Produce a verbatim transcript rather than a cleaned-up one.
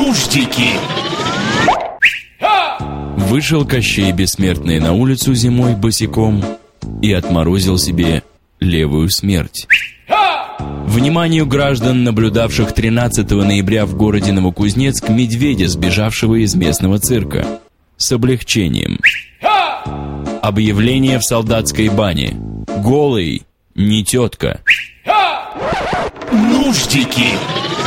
Нуждики. Вышел Кощей Бессмертный на улицу зимой босиком и отморозил себе левую смерть. Вниманию граждан, наблюдавших тринадцатого ноября в городе Новокузнецк медведя, сбежавшего из местного цирка. С облегчением. Объявление в солдатской бане. Голый, не тетка. Нуждики.